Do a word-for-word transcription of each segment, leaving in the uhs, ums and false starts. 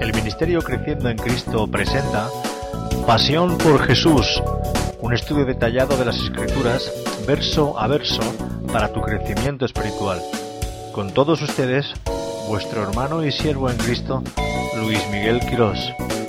El Ministerio Creciendo en Cristo presenta Pasión por Jesús, un estudio detallado de las Escrituras, verso a verso, para tu crecimiento espiritual. Con todos ustedes, vuestro hermano y siervo en Cristo, Luis Miguel Quirós.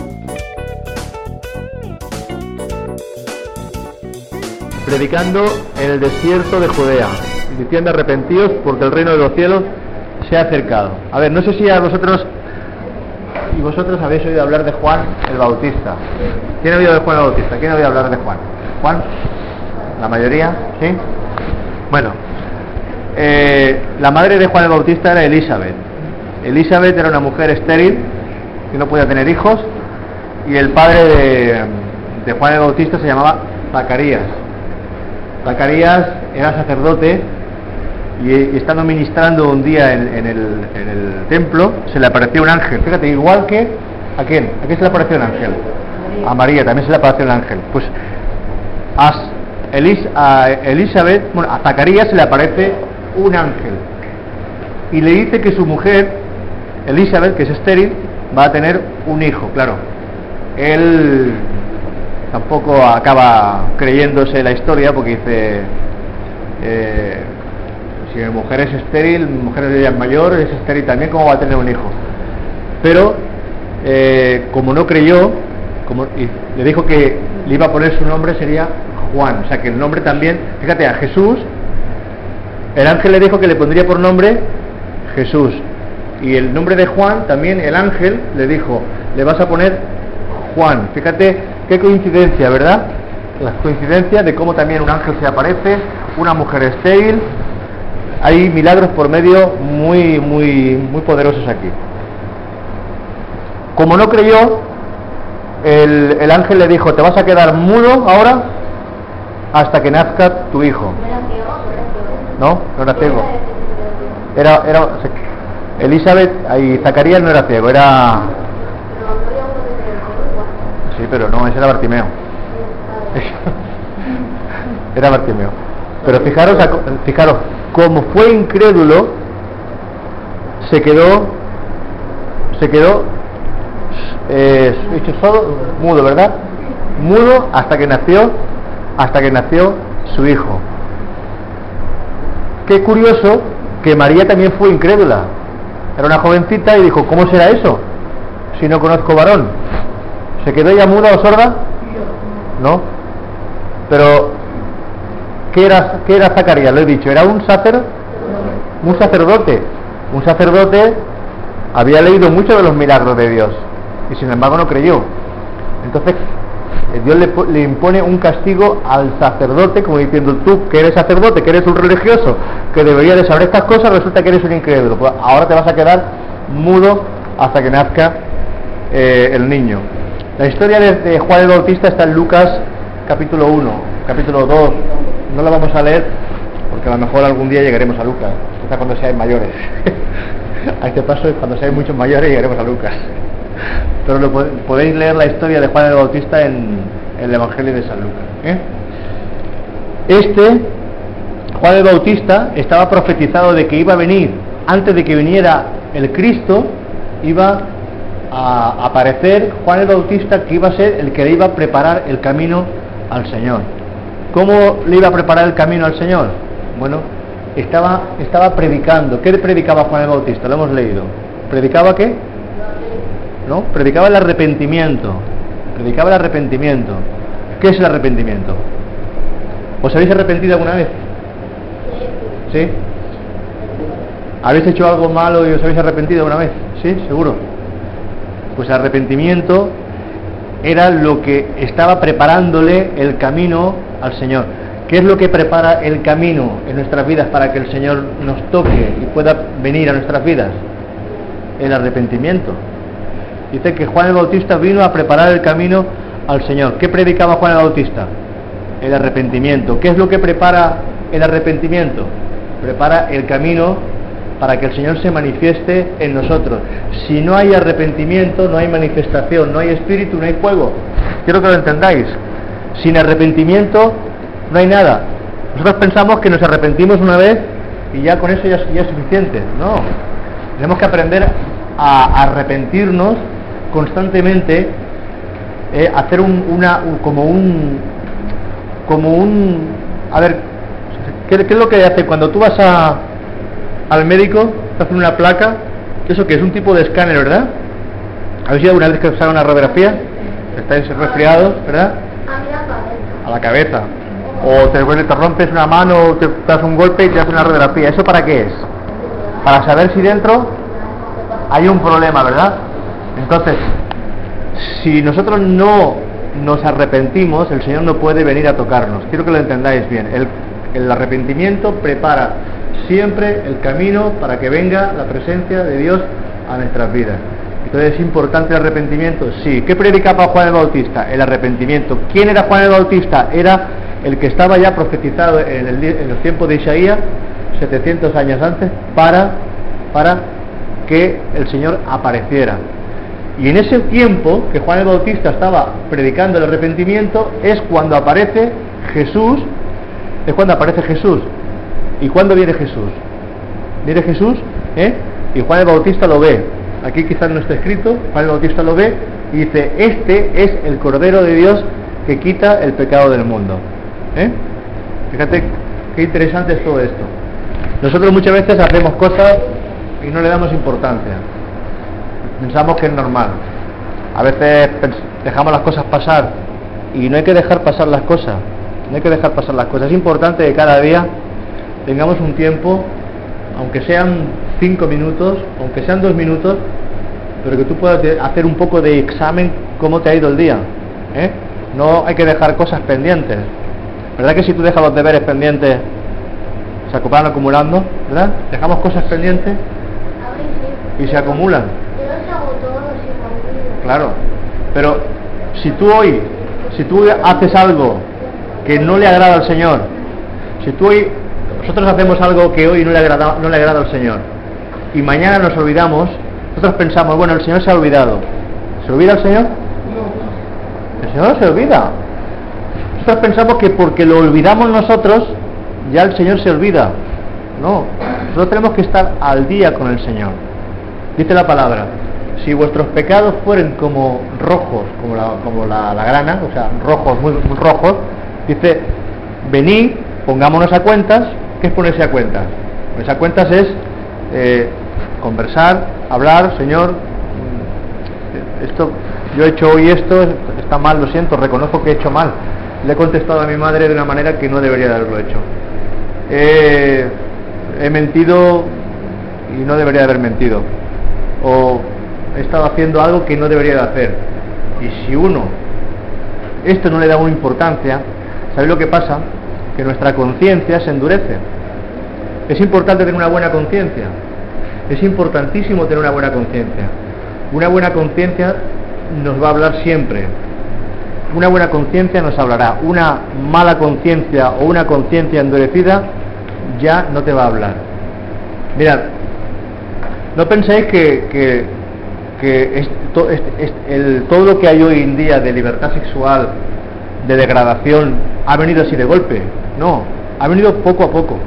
Predicando en el desierto de Judea, diciendo: arrepentíos porque el reino de los cielos se ha acercado. A ver, no sé si a vosotros y vosotros habéis oído hablar de Juan el Bautista. ¿Quién ha oído de Juan el Bautista? ¿Quién ha oído hablar de Juan? ¿Juan? ¿La mayoría? ¿Sí? Bueno, eh, la madre de Juan el Bautista era Elizabeth. Elizabeth era una mujer estéril que no podía tener hijos, y el padre de, de Juan el Bautista se llamaba Zacarías. Zacarías era sacerdote y, y estando ministrando un día en, en, el, en el templo, se le apareció un ángel. Fíjate, igual que ¿a quién? ¿A quién se le apareció un ángel? A María también se le apareció un ángel. Pues a, Elis, a Elizabeth, bueno, a Zacarías se le aparece un ángel y le dice que su mujer, Elizabeth, que es estéril, va a tener un hijo. Claro, él tampoco acaba creyéndose la historia, porque dice, eh, si mi mujer es estéril, mi mujer es ya mayor, es estéril también, ¿cómo va a tener un hijo? Pero eh, como no creyó, como, y le dijo que le iba a poner su nombre, sería Juan. O sea que el nombre también, fíjate, a Jesús, el ángel le dijo que le pondría por nombre Jesús, y el nombre de Juan también el ángel le dijo: le vas a poner Juan. Fíjate qué coincidencia, ¿verdad? Las coincidencias de cómo también un ángel se aparece, una mujer estéril. Hay milagros por medio muy, muy, muy poderosos aquí. Como no creyó, el, el ángel le dijo: te vas a quedar mudo ahora hasta que nazca tu hijo. No, no era ciego. Era, era, Elizabeth y Zacarías no era ciego, era... Sí, pero no, ese era Bartimeo. Era Bartimeo. Pero fijaros, fijaros, como fue incrédulo, se quedó, se quedó, eh, hecho solo, mudo, ¿verdad? Mudo hasta que nació, hasta que nació su hijo. Qué curioso que María también fue incrédula. Era una jovencita y dijo: ¿cómo será eso si no conozco varón? ¿Se quedó ella muda o sorda? No. Pero ¿qué era, qué era Zacarías? Lo he dicho, era un sacer, un sacerdote. Un sacerdote había leído mucho de los milagros de Dios y sin embargo no creyó. Entonces Dios le, le impone un castigo al sacerdote, como diciendo: tú que eres sacerdote, que eres un religioso, que debería de saber estas cosas, resulta que eres un incrédulo. Pues ahora te vas a quedar mudo hasta que nazca eh, el niño. La historia de, de Juan el Bautista está en Lucas capítulo uno, capítulo dos. No la vamos a leer porque a lo mejor algún día llegaremos a Lucas, quizá cuando seáis mayores. A este paso, cuando seáis muchos mayores, llegaremos a Lucas. Pero lo podéis leer la historia de Juan el Bautista en, en el Evangelio de San Lucas, ¿eh? Este Juan el Bautista estaba profetizado de que iba a venir, antes de que viniera el Cristo, iba a aparecer Juan el Bautista, que iba a ser el que le iba a preparar el camino al Señor. ¿Cómo le iba a preparar el camino al Señor? Bueno, estaba, estaba predicando. ¿Qué predicaba Juan el Bautista? Lo hemos leído. ¿Predicaba qué? ¿No? Predicaba el arrepentimiento. Predicaba el arrepentimiento. ¿Qué es el arrepentimiento? ¿Os habéis arrepentido alguna vez? ¿Sí? ¿Habéis hecho algo malo y os habéis arrepentido alguna vez? ¿Sí? ¿Seguro? Pues el arrepentimiento era lo que estaba preparándole el camino al Señor. ¿Qué es lo que prepara el camino en nuestras vidas para que el Señor nos toque y pueda venir a nuestras vidas? El arrepentimiento. Dice que Juan el Bautista vino a preparar el camino al Señor. ¿Qué predicaba Juan el Bautista? El arrepentimiento. ¿Qué es lo que prepara el arrepentimiento? Prepara el camino para que el Señor se manifieste en nosotros. Si no hay arrepentimiento, no hay manifestación, no hay espíritu, no hay fuego. Quiero que lo entendáis. Sin arrepentimiento no hay nada. Nosotros pensamos que nos arrepentimos una vez y ya con eso ya, ya es suficiente. No. Tenemos que aprender a arrepentirnos constantemente eh, hacer un, una, un, como un, como un, a ver, ¿qué, qué es lo que hace cuando tú vas a, al médico, te hacen una placa? ¿Eso qué es? Un tipo de escáner, ¿verdad? ¿Habéis ido alguna vez que os haga una radiografía? Estáis resfriados, ¿verdad? A la cabeza. O te, te rompes una mano, te das un golpe y te haces una radiografía. ¿Eso para qué es? Para saber si dentro hay un problema, ¿verdad? Entonces, si nosotros no nos arrepentimos, el Señor no puede venir a tocarnos. Quiero que lo entendáis bien. El, el arrepentimiento prepara siempre el camino para que venga la presencia de Dios a nuestras vidas. Entonces, ¿es importante el arrepentimiento? Sí. ¿Qué predicaba Juan el Bautista? El arrepentimiento. ¿Quién era Juan el Bautista? Era el que estaba ya profetizado en, el, en los tiempos de Isaías, setecientos años antes, para, para que el Señor apareciera. Y en ese tiempo que Juan el Bautista estaba predicando el arrepentimiento, es cuando aparece Jesús, es cuando aparece Jesús. ¿Y cuándo viene Jesús? Viene Jesús, ¿eh? Y Juan el Bautista lo ve. Aquí quizás no está escrito, Juan el Bautista lo ve y dice, este es el Cordero de Dios que quita el pecado del mundo. ¿Eh? Fíjate qué interesante es todo esto. Nosotros muchas veces hacemos cosas y no le damos importancia. Pensamos que es normal. A veces dejamos las cosas pasar y no hay que dejar pasar las cosas. No hay que dejar pasar las cosas. Es importante que cada día tengamos un tiempo, aunque sean cinco minutos, aunque sean dos minutos, pero que tú puedas hacer un poco de examen cómo te ha ido el día. ¿Eh? No hay que dejar cosas pendientes. ¿Verdad que si tú dejas los deberes pendientes se van acumulando? ¿Verdad? Dejamos cosas pendientes y se acumulan. Claro, pero si tú hoy, si tú haces algo que no le agrada al Señor, si tú hoy, nosotros hacemos algo que hoy no le agrada, no le agrada al Señor, y mañana nos olvidamos, nosotros pensamos, bueno, el Señor se ha olvidado. ¿Se olvida el Señor? El Señor no se olvida. Nosotros pensamos que porque lo olvidamos nosotros, ya el Señor se olvida. No, nosotros tenemos que estar al día con el Señor. Dice la palabra, si vuestros pecados fueren como rojos, como la, como la, la grana, o sea, rojos, muy, muy rojos, dice, venid, pongámonos a cuentas. ¿Qué es ponerse a cuentas? Ponerse a cuentas es eh, conversar, hablar, Señor, esto, yo he hecho hoy esto, está mal, lo siento, reconozco que he hecho mal. Le he contestado a mi madre de una manera que no debería de haberlo hecho. Eh, he mentido y no debería de haber mentido. O he estado haciendo algo que no debería de hacer. Y si uno esto no le da una importancia, ¿sabéis lo que pasa? Que nuestra conciencia se endurece. Es importante tener una buena conciencia. Es importantísimo tener una buena conciencia. Una buena conciencia nos va a hablar siempre. Una buena conciencia nos hablará. Una mala conciencia o una conciencia endurecida ya no te va a hablar. Mirad, no penséis que, que, que esto, es, es, el, todo lo que hay hoy en día de libertad sexual, de degradación, ha venido así de golpe. No, ha venido poco a poco.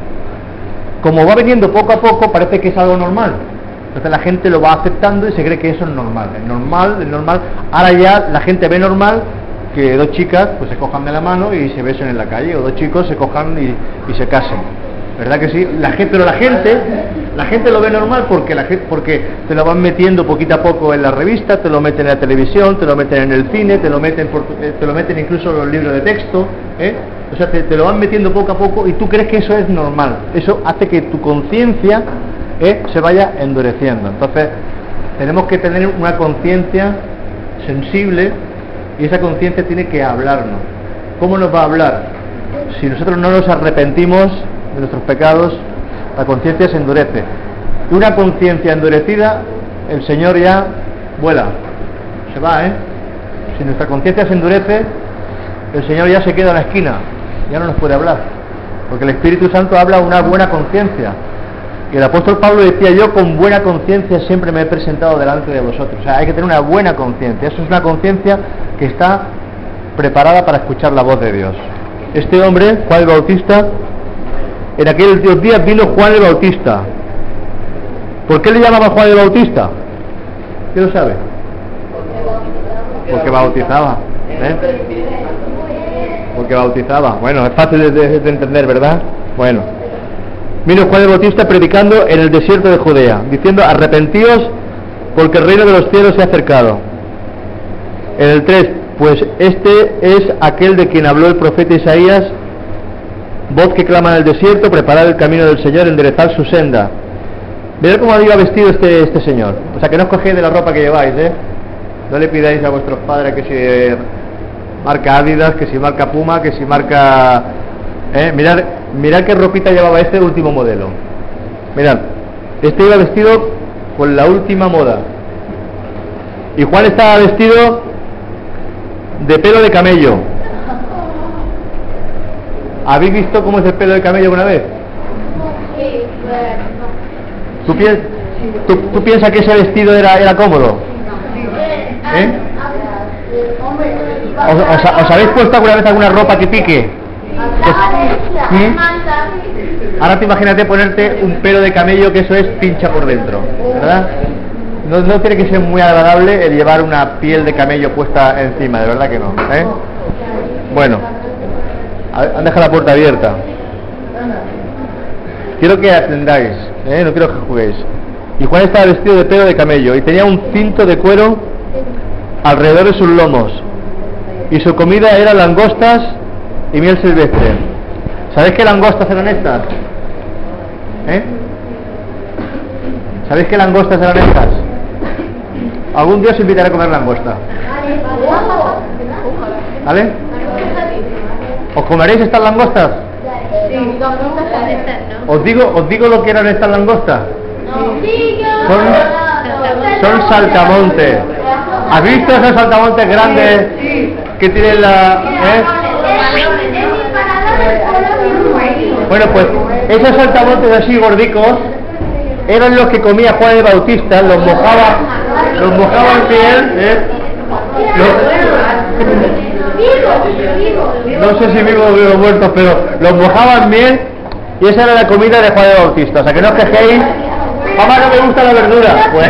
Como va viniendo poco a poco, parece que es algo normal. Entonces la gente lo va aceptando y se cree que eso es normal. Es normal, es normal. Ahora ya la gente ve normal que dos chicas pues se cojan de la mano y se besen en la calle, o dos chicos se cojan y, y se casen. ¿Verdad que sí? La gente, pero la gente, la gente lo ve normal porque la gente, porque te lo van metiendo poquito a poco en la revista, te lo meten en la televisión, te lo meten en el cine, te lo meten, por, te lo meten incluso en los libros de texto, ¿eh? O sea, te, te lo van metiendo poco a poco y tú crees que eso es normal. Eso hace que tu conciencia ¿eh? se vaya endureciendo. Entonces, tenemos que tener una conciencia sensible y esa conciencia tiene que hablarnos. ¿Cómo nos va a hablar? Si nosotros no nos arrepentimos de nuestros pecados, la conciencia se endurece. Y una conciencia endurecida, el Señor ya vuela, se va, ¿eh? Si nuestra conciencia se endurece, el Señor ya se queda en la esquina, ya no nos puede hablar, porque el Espíritu Santo habla una buena conciencia. Y el apóstol Pablo decía, yo con buena conciencia siempre me he presentado delante de vosotros. O sea, hay que tener una buena conciencia. Eso es una conciencia que está preparada para escuchar la voz de Dios. Este hombre, Juan el Bautista, en aquellos días vino Juan el Bautista. ¿Por qué le llamaban Juan el Bautista? ¿Quién lo sabe? Porque bautizaba. ¿Eh? Porque bautizaba. Bueno, es fácil de, de, de entender, ¿verdad? Bueno. Vino Juan el Bautista predicando en el desierto de Judea, diciendo: arrepentíos porque el reino de los cielos se ha acercado. En el tres, pues este es aquel de quien habló el profeta Isaías: voz que clama en el desierto, preparad el camino del Señor, enderezad su senda. Mirad cómo iba vestido este, este señor. O sea, que no os cogéis de la ropa que lleváis, ¿eh? No le pidáis a vuestros padres que si marca Adidas, que si marca Puma, que si marca... ¿eh? Mirad, mirad qué ropita llevaba este último modelo. Mirad, este iba vestido con la última moda. Y Juan estaba vestido de pelo de camello. ¿Habéis visto cómo es el pelo de camello alguna vez? ¿Tú, piens tú, tú piensas que ese vestido era, era cómodo? ¿Eh? ¿Os, os, ¿Os habéis puesto alguna vez alguna ropa que pique? ¿Mm? Ahora te imagínate ponerte un pelo de camello, que eso es pincha por dentro, ¿verdad? No, no tiene que ser muy agradable el llevar una piel de camello puesta encima, de verdad que no, ¿eh? Bueno, han dejado la puerta abierta. Quiero que atendáis, ¿eh? No quiero que juguéis. Y Juan estaba vestido de pelo de camello y tenía un cinto de cuero alrededor de sus lomos, y su comida era langostas y miel silvestre. ¿Sabéis qué langostas eran estas? ¿Eh? ¿Sabéis qué langostas eran estas? Algún día os invitaré a comer langosta. ¿Vale? ¿Os comeréis estas langostas? ¿Os digo, os digo lo que eran estas langostas? Son, son saltamontes. ¿Has visto esos saltamontes grandes que tienen la... ¿eh? Bueno, pues esos saltamontes así gordicos eran los que comía Juan el Bautista, los mojaba, los mojaba en piel, ¿eh? Los, no sé si vivos o vivos muertos, pero los mojaban bien, y esa era la comida de Juan el Bautista. O sea, que no os quejéis. Mamá, no me gusta la verdura. Pues,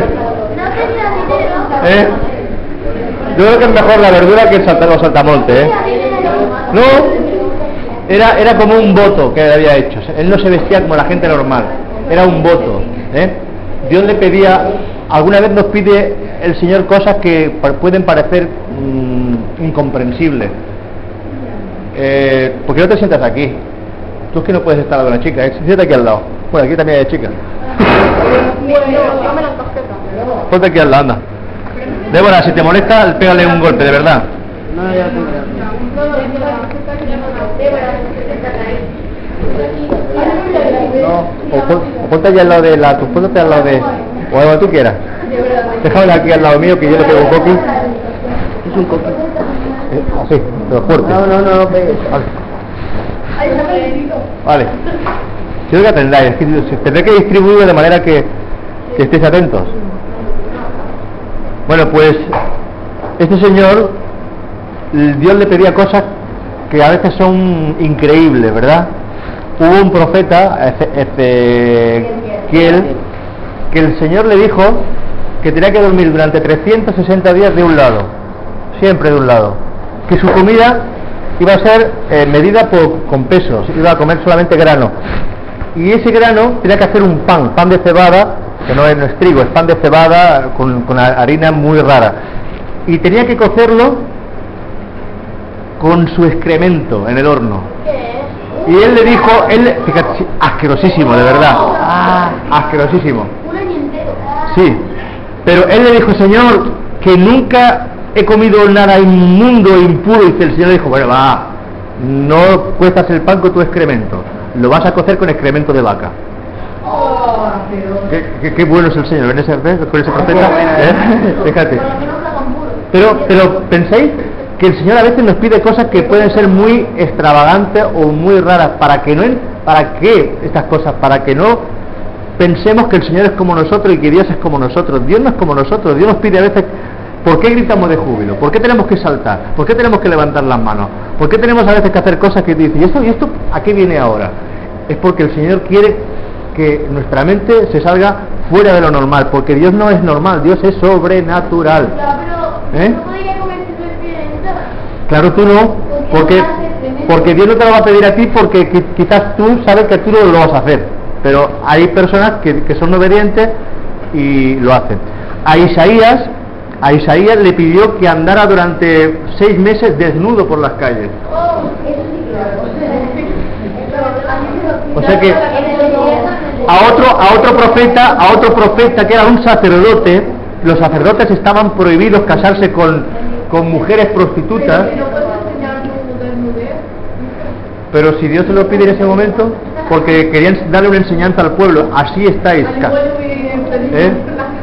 ¿eh? Yo creo que es mejor la verdura que el salta, los saltamontes, ¿eh? No, era, era como un voto que había hecho. Él no se vestía como la gente normal, era un voto, ¿eh? Dios le pedía, alguna vez nos pide el Señor cosas que pueden parecer mmm, incomprensibles. Eh, ¿Por qué no te sientas aquí? Tú es que no puedes estar al lado de una chica, ¿eh? Siéntate aquí al lado. Bueno, aquí también hay chicas. Ponte aquí al lado, anda. Débora, si te molesta, pégale un golpe, de verdad. No, ya no, o, pon, o ponte allá al lado de la... Ponte al lado de... O donde tú quieras. Déjame aquí al lado mío, que yo le pego un coqui. Es un coqui. Eh, así, pero fuerte. No, no, no, no pegues. Vale. Vale. Quiero que atendáis. Tendré que distribuirlo de manera que, que estéis atentos. Bueno, pues este señor, Dios le pedía cosas que a veces son increíbles, ¿verdad? Hubo un profeta, Ezequiel, que el Señor le dijo que tenía que dormir durante trescientos sesenta días de un lado, siempre de un lado, que su comida iba a ser eh, medida por, con pesos, iba a comer solamente grano, y ese grano tenía que hacer un pan, pan de cebada, que no es, no es trigo, es pan de cebada con, con harina muy rara, y tenía que cocerlo con su excremento en el horno. Y él le dijo, él, fíjate, asquerosísimo, de verdad, ah, asquerosísimo. Sí, pero él le dijo, Señor, que nunca he comido nada inmundo, impuro. Y el Señor le dijo, bueno, va, no cuezas el pan con tu excremento, lo vas a cocer con excremento de vaca. Qué, qué, qué bueno es el Señor, ¿ven ese, ven, con ese profeta? ¿Eh? Fíjate. Pero, pero penséis que el Señor a veces nos pide cosas que pueden ser muy extravagantes o muy raras. ¿Para que no? ¿Para qué estas cosas? Para que no pensemos que el Señor es como nosotros y que Dios es como nosotros. Dios no es como nosotros. Dios nos pide a veces. ¿Por qué gritamos de júbilo? ¿Por qué tenemos que saltar? ¿Por qué tenemos que levantar las manos? ¿Por qué tenemos a veces que hacer cosas que dicen, ¿y esto, y esto a qué viene ahora? Es porque el Señor quiere que nuestra mente se salga fuera de lo normal, porque Dios no es normal, Dios es sobrenatural. ¿Eh? Claro, tú no, porque, porque Dios no te lo va a pedir a ti, porque quizás tú sabes que tú no lo vas a hacer, pero hay personas que, que son obedientes y lo hacen. A Isaías, a Isaías le pidió que andara durante seis meses desnudo por las calles. O sea que a otro, a otro profeta, a otro profeta que era un sacerdote, los sacerdotes estaban prohibidos casarse con, con mujeres prostitutas. Pero si Dios se lo pide en ese momento, porque querían darle una enseñanza al pueblo, así estáis. ¿Eh?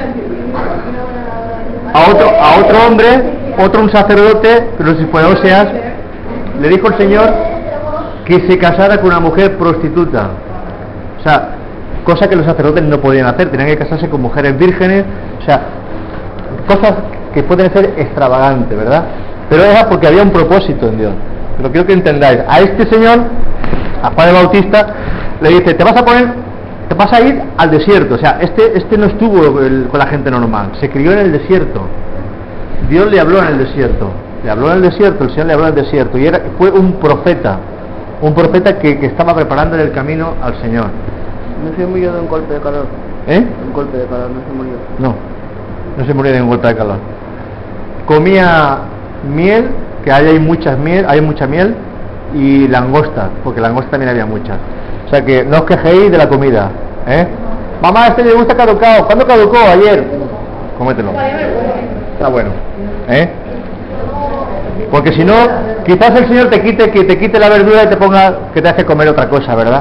A otro, a otro hombre, otro un sacerdote, pero si fue Oseas, le dijo el Señor que se casara con una mujer prostituta. O sea, cosa que los sacerdotes no podían hacer, tenían que casarse con mujeres vírgenes, o sea, cosas que pueden ser extravagantes, ¿verdad? Pero era porque había un propósito en Dios. Pero quiero que entendáis, a este señor, a Juan el Bautista, le dice, te vas a poner, te vas a ir al desierto. O sea, este, este no estuvo el, con la gente normal, se crió en el desierto. Dios le habló en el desierto, le habló en el desierto, el Señor le habló en el desierto, y era, fue un profeta, un profeta que, que estaba preparando el camino al Señor. No se murió de un golpe de calor. ¿Eh? Un golpe de calor, no se murió. No, no se murió de un golpe de calor. Comía miel, que ahí hay muchas miel, hay mucha miel, y langosta, porque langosta también había muchas. O sea que no os quejéis de la comida, ¿eh? Mamá, a este le gusta caducado. ¿Cuándo caducó? Ayer. Cómetelo. Está bueno, ¿eh? Porque si no, quizás el Señor te quite, que te quite la verdura y te ponga, que te hace comer otra cosa, ¿verdad?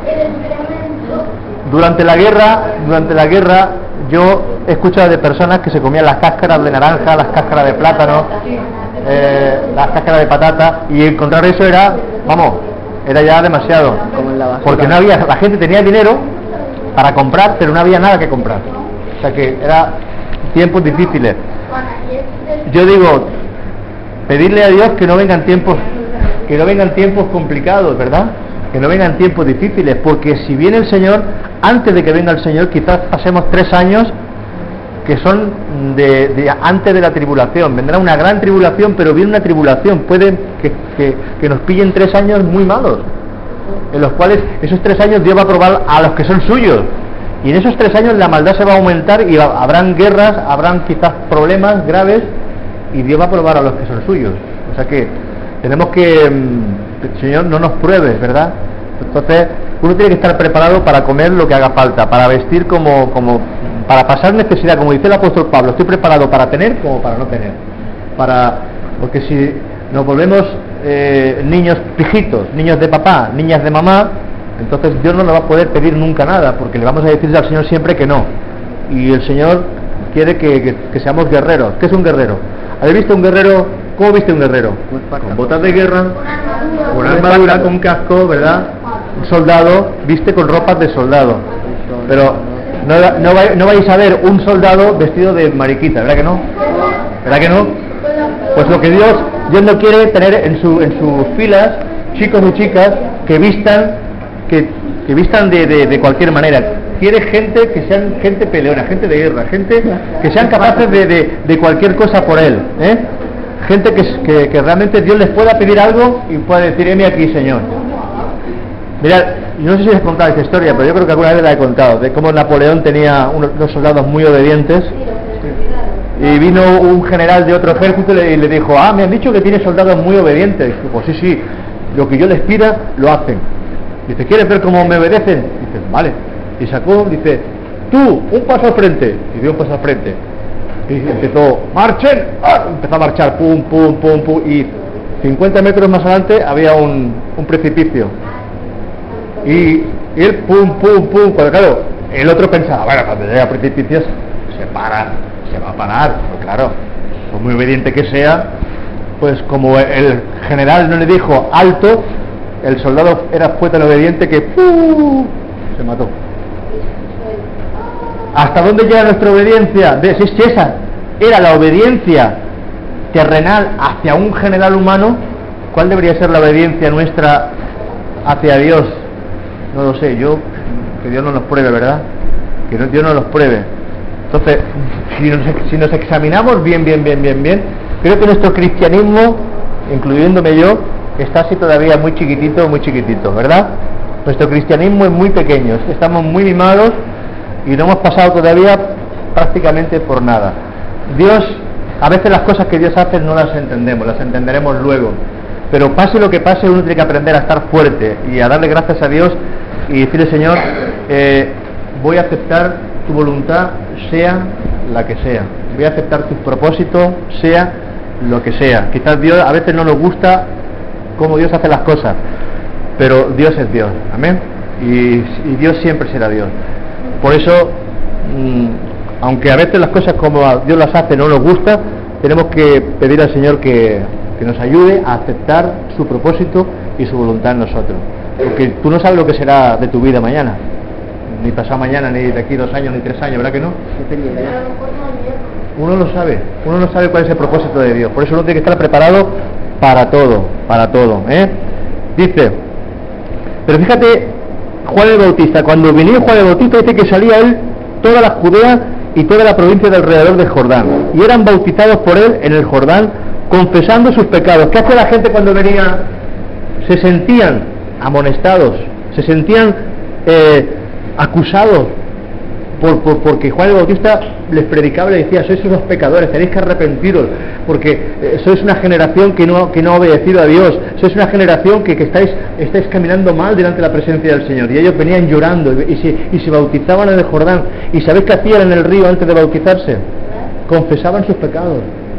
Durante la guerra, durante la guerra, yo he escuchado de personas que se comían las cáscaras de naranja, las cáscaras de plátano, eh, las cáscaras de patata, y encontrar eso era, vamos, era ya demasiado, porque no había, la gente tenía dinero para comprar, pero no había nada que comprar. O sea que era tiempos difíciles. Yo digo, pedirle a Dios que no vengan tiempos, que no vengan tiempos complicados, ¿verdad? Que no vengan tiempos difíciles, porque si viene el Señor, antes de que venga el Señor, quizás pasemos tres años que son de, de antes de la tribulación. Vendrá una gran tribulación, pero viene una tribulación, puede que, que, que nos pillen tres años muy malos, en los cuales esos tres años Dios va a probar a los que son suyos, y en esos tres años la maldad se va a aumentar y va, habrán guerras, habrán quizás problemas graves, y Dios va a probar a los que son suyos. O sea que tenemos que, el Señor no nos pruebe, ¿verdad? Entonces uno tiene que estar preparado para comer lo que haga falta, para vestir como, como para pasar necesidad, como dice el apóstol Pablo, estoy preparado para tener como para no tener, para, porque si nos volvemos eh, niños pijitos, niños de papá, niñas de mamá, entonces Dios no nos va a poder pedir nunca nada, porque le vamos a decir al Señor siempre que no, y el Señor quiere que, que, que seamos guerreros. ¿Qué es un guerrero? ¿Habéis visto un guerrero? ¿Cómo viste un guerrero? Con botas de guerra, con armadura, con casco, ¿verdad? Un soldado viste con ropas de soldado, pero no, no, vais, no vais a ver un soldado vestido de mariquita, ¿verdad que no? ¿Verdad que no? Pues lo que Dios, Dios no quiere tener en, su, en sus filas chicos y chicas que vistan, que, que vistan de, de, de cualquier manera. Quiere gente que sean gente peleona, gente de guerra, gente que sean capaces de, de, de cualquier cosa por Él, ¿eh? Gente que, que, que realmente Dios les pueda pedir algo y pueda decir, heme aquí, Señor. Mirad, no sé si os he contado esta historia, pero yo creo que alguna vez la he contado, de cómo Napoleón tenía unos, unos soldados muy obedientes, y vino un general de otro ejército y le, y le dijo, ah, me han dicho que tiene soldados muy obedientes. Y dijo, pues sí, sí, lo que yo les pida, lo hacen. Dice, ¿quieres ver cómo me obedecen? Dice, vale. Y sacó, dice, tú, un paso al frente. Y dio un paso al frente. Y empezó, marchen. ¡Ah! Empezó a marchar, pum, pum, pum, pum. Y cincuenta metros más adelante había un, un precipicio. Y, y él, pum, pum, pum. Cuando, claro, el otro pensaba, bueno, cuando llega a precipicios, se para, se va a parar. Pues claro, por muy obediente que sea, pues como el general no le dijo alto, el soldado era, fue tan obediente que ¡pum! Se mató. ¿Hasta dónde llega nuestra obediencia? Si esa era la obediencia terrenal hacia un general humano, ¿cuál debería ser la obediencia nuestra hacia Dios? No lo sé, yo, que Dios no nos pruebe, ¿verdad? Que Dios no nos pruebe. Entonces, si nos, si nos examinamos bien, bien, bien, bien, bien, creo que nuestro cristianismo, incluyéndome yo, está así todavía muy chiquitito, muy chiquitito, ¿verdad? Nuestro cristianismo es muy pequeño, estamos muy mimados y no hemos pasado todavía prácticamente por nada. Dios, a veces las cosas que Dios hace no las entendemos, las entenderemos luego, pero pase lo que pase, uno tiene que aprender a estar fuerte y a darle gracias a Dios y decirle: Señor, eh, voy a aceptar tu voluntad, sea la que sea, voy a aceptar tus propósitos, sea lo que sea. Quizás Dios, a veces no nos gusta cómo Dios hace las cosas, pero Dios es Dios, amén, y, y Dios siempre será Dios. Por eso, mmm, aunque a veces las cosas como Dios las hace no nos gusta, tenemos que pedir al Señor que, que nos ayude a aceptar su propósito y su voluntad en nosotros, porque tú no sabes lo que será de tu vida mañana, ni pasado mañana, ni de aquí dos años, ni tres años, ¿verdad que no? Uno no sabe, uno no sabe cuál es el propósito de Dios, por eso uno tiene que estar preparado para todo, para todo, ¿eh? Dice, pero fíjate, Juan el Bautista, cuando venía Juan el Bautista, dice que salía él toda la Judea y toda la provincia de alrededor del Jordán, y eran bautizados por él en el Jordán, confesando sus pecados. ¿Qué hace la gente cuando venía? Se sentían amonestados, se sentían eh, acusados, por, por, porque Juan el Bautista les predicaba y les decía: sois unos pecadores, tenéis que arrepentiros, porque eh, sois una generación que no, que no ha obedecido a Dios, sois una generación que, que estáis, estáis caminando mal delante de la presencia del Señor. Y ellos venían llorando y, y, se, y se bautizaban en el Jordán. ¿Y sabéis qué hacían en el río antes de bautizarse? Confesaban sus pecados.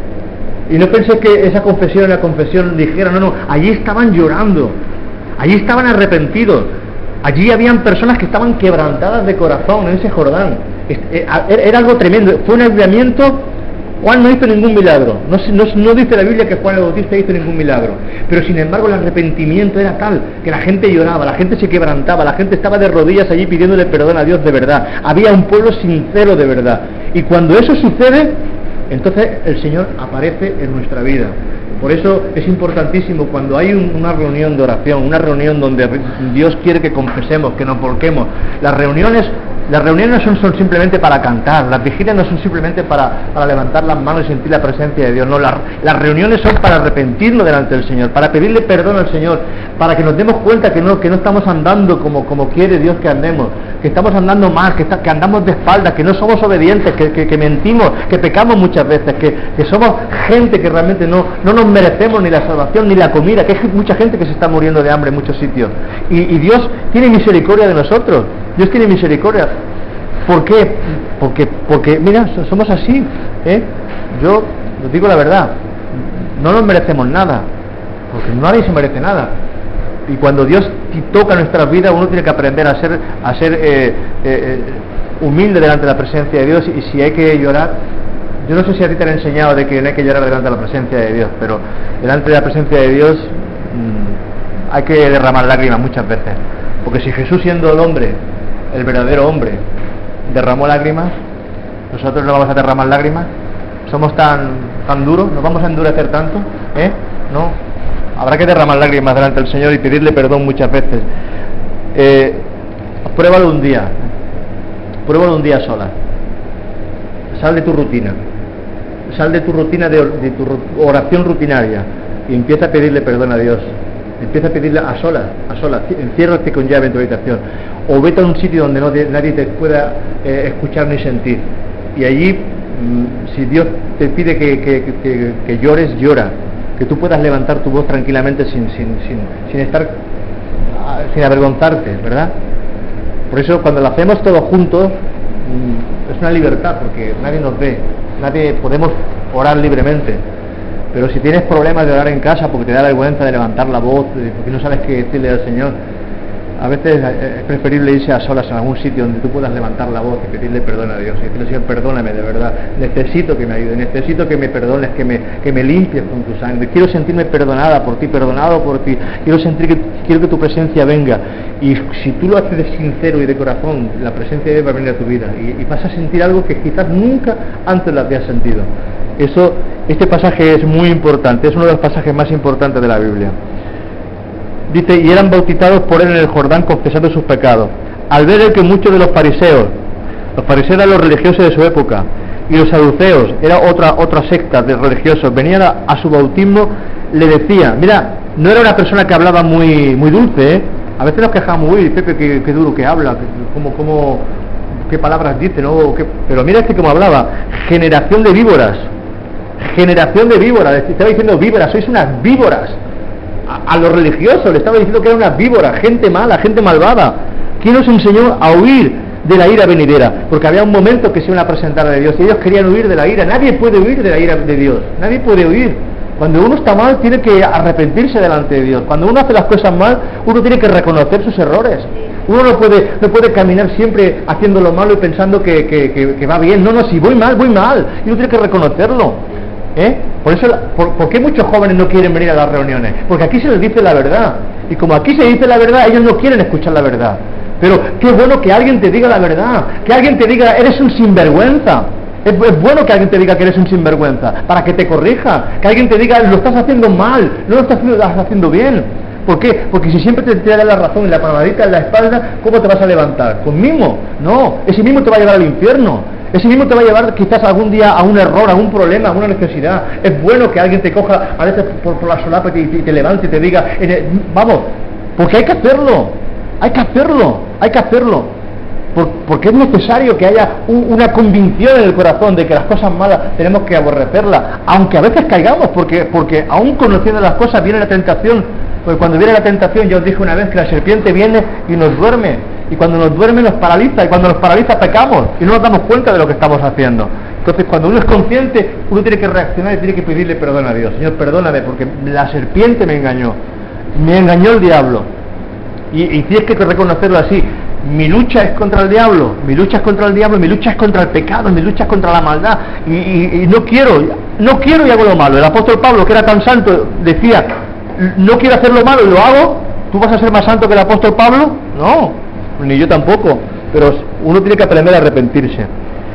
Y no pensé que esa confesión era confesión ligera, no, no, allí estaban llorando, allí estaban arrepentidos. Allí habían personas que estaban quebrantadas de corazón en ese Jordán. Era algo tremendo, fue un avivamiento. Juan no hizo ningún milagro, no, no, no dice la Biblia que Juan el Bautista hizo ningún milagro, pero sin embargo el arrepentimiento era tal que la gente lloraba, la gente se quebrantaba, la gente estaba de rodillas allí pidiéndole perdón a Dios de verdad. Había un pueblo sincero de verdad, y cuando eso sucede, entonces el Señor aparece en nuestra vida. Por eso es importantísimo cuando hay un, una reunión de oración, una reunión donde Dios quiere que confesemos, que nos volquemos. Las reuniones, las reuniones no son, son simplemente para cantar, las vigilias no son simplemente para, para levantar las manos y sentir la presencia de Dios. No, las, las reuniones son para arrepentirnos delante del Señor, para pedirle perdón al Señor, para que nos demos cuenta que no, que no estamos andando como, como quiere Dios que andemos, que estamos andando mal, que, está, que andamos de espaldas, que no somos obedientes, que, que, que mentimos, que pecamos muchas veces, que, que somos gente que realmente no, no nos merecemos ni la salvación ni la comida, que hay mucha gente que se está muriendo de hambre en muchos sitios, y, y Dios tiene misericordia de nosotros. Dios tiene misericordia. ¿Por qué? Porque, porque mira, somos así, ¿eh? Yo os digo la verdad, no nos merecemos nada, porque nadie se merece nada. Y cuando Dios toca nuestras vidas, uno tiene que aprender a ser, a ser eh, eh, humilde delante de la presencia de Dios. Y si hay que llorar, yo no sé si a ti te han enseñado de que no hay que llorar delante de la presencia de Dios, pero delante de la presencia de Dios mmm, hay que derramar lágrimas muchas veces, porque si Jesús, siendo el hombre, el verdadero hombre, derramó lágrimas, nosotros no vamos a derramar lágrimas. Somos tan tan duros, nos vamos a endurecer tanto, ¿eh? No, habrá que derramar lágrimas delante del Señor y pedirle perdón muchas veces. Eh, pruébalo un día, pruébalo un día sola. Sal de tu rutina, sal de tu rutina de, de tu oración rutinaria y empieza a pedirle perdón a Dios. Empieza a pedirle a solas, a solas, enciérrate con llave en tu habitación, o vete a un sitio donde no te, nadie te pueda eh, escuchar ni sentir, y allí, mmm, si Dios te pide que, que, que, que llores, llora, que tú puedas levantar tu voz tranquilamente sin, sin, sin, sin estar, sin avergonzarte, ¿verdad? Por eso cuando lo hacemos todos juntos, mmm, es una libertad, porque nadie nos ve, nadie, podemos orar libremente. Pero si tienes problemas de orar en casa porque te da la vergüenza de levantar la voz, porque no sabes qué decirle al Señor, a veces es preferible irse a solas en algún sitio donde tú puedas levantar la voz y pedirle perdón a Dios y decirle: Señor, perdóname de verdad, necesito que me ayudes, necesito que me perdones, que me, que me limpies con tu sangre, quiero sentirme perdonada por ti, perdonado por ti, quiero sentir que, quiero que tu presencia venga. Y si tú lo haces de sincero y de corazón, la presencia de Dios va a venir a tu vida y, y vas a sentir algo que quizás nunca antes lo habías sentido. Eso, este pasaje es muy importante, es uno de los pasajes más importantes de la Biblia. Dice: y eran bautizados por él en el Jordán, confesando sus pecados. Al ver el que muchos de los fariseos Los fariseos eran los religiosos de su época, y los saduceos era otra otra secta de religiosos. Venían a, a su bautismo, le decían, mira, no era una persona que hablaba muy muy dulce, ¿eh? A veces nos quejamos, uy, Pepe, qué, qué duro que habla, cómo, cómo, qué palabras dice, ¿no? ¿Qué? Pero mira este cómo hablaba, generación de víboras, generación de víboras, estaba diciendo víboras, sois unas víboras. A, a los religiosos le estaba diciendo que eran unas víboras, gente mala, gente malvada. ¿Quién os enseñó a huir de la ira venidera? Porque había un momento que se iban a presentar a Dios y ellos querían huir de la ira. Nadie puede huir de la ira de Dios, nadie puede huir. Cuando uno está mal tiene que arrepentirse delante de Dios. Cuando uno hace las cosas mal, uno tiene que reconocer sus errores. Uno no puede no puede caminar siempre haciendo lo malo y pensando que, que, que, que va bien. No, no, si voy mal, voy mal. Y uno tiene que reconocerlo. ¿Eh? Por eso, por, ¿por qué muchos jóvenes no quieren venir a las reuniones? Porque aquí se les dice la verdad. Y como aquí se dice la verdad, ellos no quieren escuchar la verdad. Pero qué bueno que alguien te diga la verdad. Que alguien te diga, eres un sinvergüenza. Es, es bueno que alguien te diga que eres un sinvergüenza, para que te corrija, que alguien te diga, lo estás haciendo mal, no lo estás haciendo, lo estás haciendo bien. ¿Por qué? Porque si siempre te, te da la razón y la palmadita en la espalda, ¿cómo te vas a levantar? ¿Con mimo? No, ese mimo te va a llevar al infierno. Ese mismo te va a llevar quizás algún día a un error, a un problema, a una necesidad. Es bueno que alguien te coja a veces por, por la solapa y te, te levante y te diga, vamos, porque hay que hacerlo, hay que hacerlo, hay que hacerlo. Por, porque es necesario que haya un, una convicción en el corazón de que las cosas malas tenemos que aborrecerlas, aunque a veces caigamos, porque, porque aún conociendo las cosas viene la tentación. Porque cuando viene la tentación, ya os dije una vez que la serpiente viene y nos duerme, y cuando nos duerme nos paraliza, y cuando nos paraliza pecamos y no nos damos cuenta de lo que estamos haciendo. Entonces cuando uno es consciente, uno tiene que reaccionar y tiene que pedirle perdón a Dios. Señor, perdóname porque la serpiente me engañó, me engañó el diablo. Y, y tienes que reconocerlo así. Mi lucha es contra el diablo, mi lucha es contra el diablo, mi lucha es contra el pecado, mi lucha es contra la maldad, y, y, y no quiero, no quiero y hago lo malo. El apóstol Pablo, que era tan santo, decía, no quiero hacer lo malo y lo hago. ¿Tú vas a ser más santo que el apóstol Pablo? No, ni yo tampoco, pero uno tiene que aprender a arrepentirse.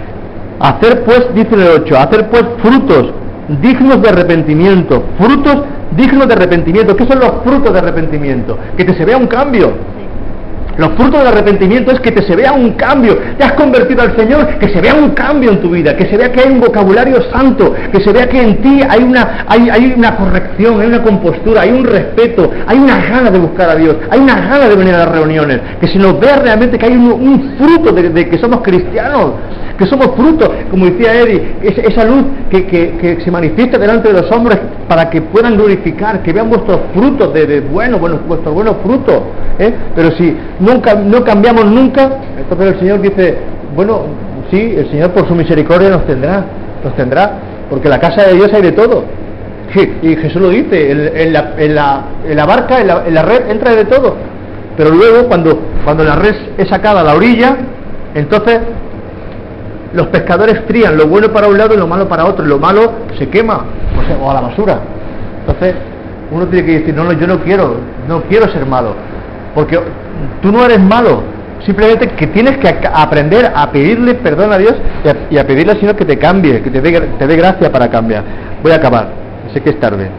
Hacer pues, dice en el ocho, hacer pues frutos dignos de arrepentimiento, frutos dignos de arrepentimiento. ¿Qué son los frutos de arrepentimiento? Que te se vea un cambio. Los frutos del arrepentimiento es que te se vea un cambio. Te has convertido al Señor, que se vea un cambio en tu vida, que se vea que hay un vocabulario santo, que se vea que en ti hay una, hay, hay una corrección, hay una compostura, hay un respeto, hay una gana de buscar a Dios, hay una gana de venir a las reuniones, que se nos vea realmente que hay un, un fruto de, de que somos cristianos, que somos frutos, como decía Eddie, esa, esa luz que, que, que se manifiesta delante de los hombres para que puedan glorificar, que vean vuestros frutos de, de bueno, bueno, vuestros buenos frutos, ¿eh? Pero si nunca, no cambiamos nunca, entonces el Señor dice, bueno, sí, el Señor por su misericordia nos tendrá, nos tendrá, porque en la casa de Dios hay de todo. Sí, y Jesús lo dice, en, en, la, en, la, en la barca, en la, en la red entra de todo, pero luego cuando, cuando la red es sacada a la orilla, entonces los pescadores trían lo bueno para un lado y lo malo para otro, y lo malo se quema, o, sea, o a la basura. Entonces uno tiene que decir, no, no, yo no quiero, no quiero ser malo, porque tú no eres malo, simplemente que tienes que aprender a pedirle perdón a Dios y a, y a pedirle al Señor que te cambie, que te dé, te dé gracia para cambiar. Voy a acabar, sé que es tarde.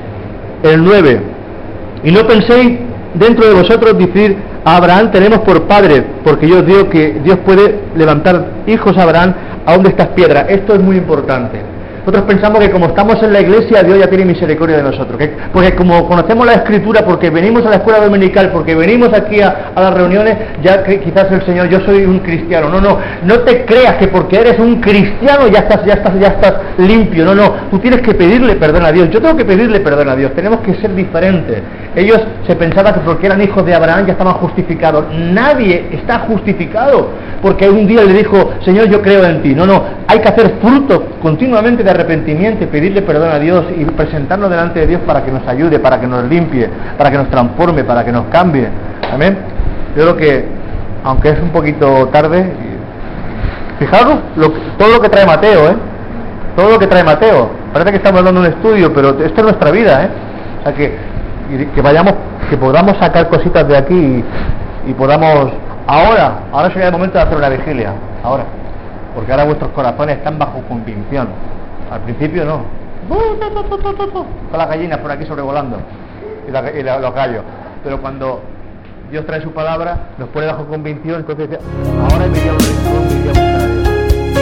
El nueve, y no penséis dentro de vosotros decir, a Abraham tenemos por padre, porque yo os digo que Dios puede levantar hijos a Abraham aún de estas piedras. Esto es muy importante. Nosotros pensamos que como estamos en la iglesia, Dios ya tiene misericordia de nosotros, que, porque como conocemos la Escritura, porque venimos a la escuela dominical, porque venimos aquí a, a las reuniones, ya que quizás el Señor, yo soy un cristiano. No, no, no te creas que porque eres un cristiano ya estás, ya estás, ya estás limpio. No, no, tú tienes que pedirle perdón a Dios. Yo tengo que pedirle perdón a Dios. Tenemos que ser diferentes. Ellos se pensaban que porque eran hijos de Abraham ya estaban justificados. Nadie está justificado porque un día le dijo, Señor, yo creo en ti. No, no, hay que hacer fruto continuamente de arrepentimiento y pedirle perdón a Dios y presentarnos delante de Dios para que nos ayude, para que nos limpie, para que nos transforme, para que nos cambie. Amén. Yo creo que, aunque es un poquito tarde, fijaros lo, todo lo que trae Mateo, ¿eh? Todo lo que trae Mateo. Parece que estamos dando un estudio, pero esto es nuestra vida, ¿eh? O sea que, que vayamos, que podamos sacar cositas de aquí y, y podamos, ahora, ahora sería el momento de hacer una vigilia, ahora. Porque ahora vuestros corazones están bajo convicción. Al principio no. Con las gallinas por aquí sobrevolando y, la, y la, los gallos. Pero cuando Dios trae su palabra, nos pone bajo convicción, entonces dice, ahora me iría a un rincón, me iría a buscar a Dios.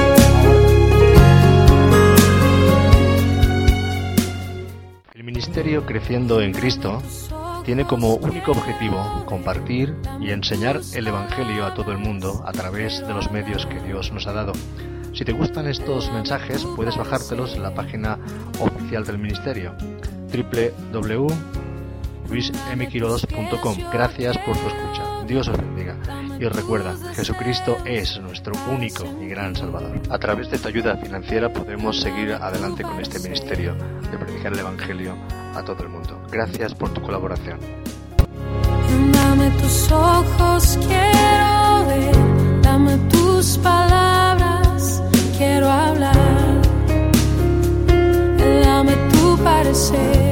El ministerio Creciendo en Cristo tiene como único objetivo compartir y enseñar el Evangelio a todo el mundo a través de los medios que Dios nos ha dado. Si te gustan estos mensajes, puedes bajártelos en la página oficial del ministerio, doble u doble u doble u punto luis m quiroz punto com. Gracias por tu escucha. Dios os bendiga. Y os recuerda, Jesucristo es nuestro único y gran Salvador. A través de tu ayuda financiera podemos seguir adelante con este ministerio de predicar el Evangelio a todo el mundo. Gracias por tu colaboración. Dame tus ojos, quiero ver, dame tus palabras, quiero hablar, dame tu parecer.